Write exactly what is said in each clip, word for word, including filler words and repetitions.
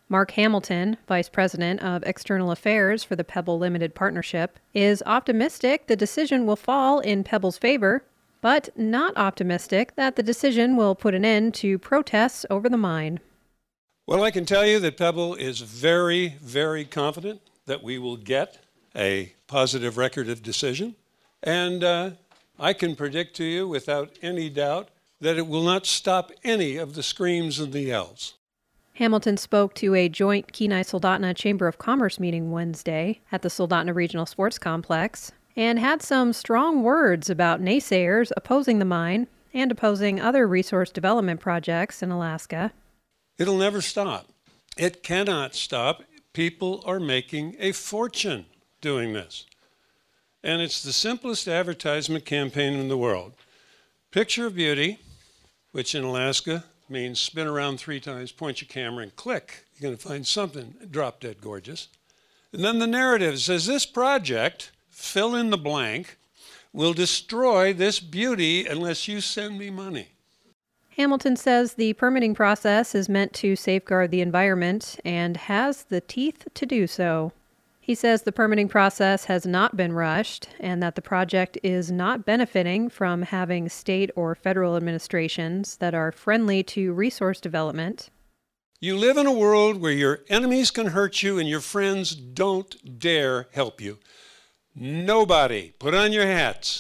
Mark Hamilton, Vice President of External Affairs for the Pebble Limited Partnership, is optimistic the decision will fall in Pebble's favor, but not optimistic that the decision will put an end to protests over the mine. Well, I can tell you that Pebble is very, very confident that we will get a positive record of decision, and uh, I can predict to you without any doubt that it will not stop any of the screams and the yells. Hamilton spoke to a joint Kenai-Soldotna Chamber of Commerce meeting Wednesday at the Soldotna Regional Sports Complex and had some strong words about naysayers opposing the mine and opposing other resource development projects in Alaska. It'll never stop. It cannot stop. People are making a fortune doing this. And it's the simplest advertisement campaign in the world. Picture of beauty, which in Alaska means spin around three times, point your camera, and click. You're going to find something drop dead gorgeous. And then the narrative says this project, fill in the blank, will destroy this beauty unless you send me money. Hamilton says the permitting process is meant to safeguard the environment and has the teeth to do so. He says the permitting process has not been rushed and that the project is not benefiting from having state or federal administrations that are friendly to resource development. You live in a world where your enemies can hurt you and your friends don't dare help you. Nobody, put on your hats,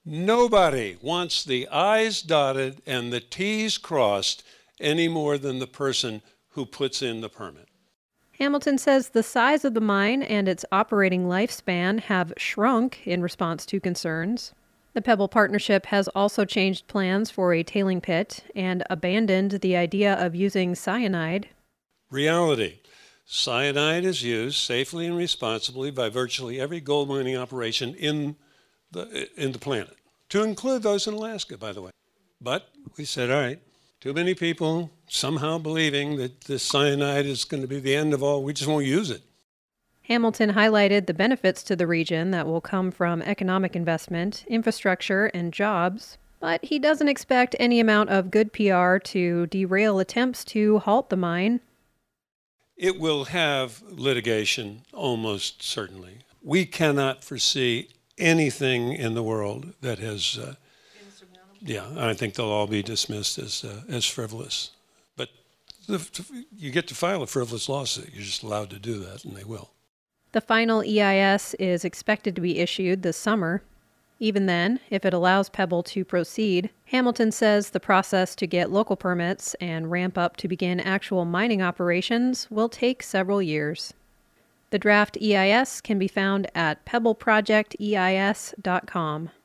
nobody wants the I's dotted and the T's crossed any more than the person who puts in the permit. Hamilton says the size of the mine and its operating lifespan have shrunk in response to concerns. The Pebble Partnership has also changed plans for a tailing pit and abandoned the idea of using cyanide. Reality. Cyanide is used safely and responsibly by virtually every gold mining operation in the, in the planet, to include those in Alaska, by the way. But we said, all right, too many people somehow believing that this cyanide is going to be the end of all, we just won't use it. Hamilton highlighted the benefits to the region that will come from economic investment, infrastructure, and jobs, but he doesn't expect any amount of good P R to derail attempts to halt the mine. It will have litigation, almost certainly. We cannot foresee anything in the world that has... Uh, Yeah, I think they'll all be dismissed as uh, as frivolous. But the, you get to file a frivolous lawsuit. You're just allowed to do that, and they will. The final E I S is expected to be issued this summer. Even then, if it allows Pebble to proceed, Hamilton says the process to get local permits and ramp up to begin actual mining operations will take several years. The draft E I S can be found at pebble project E I S dot com.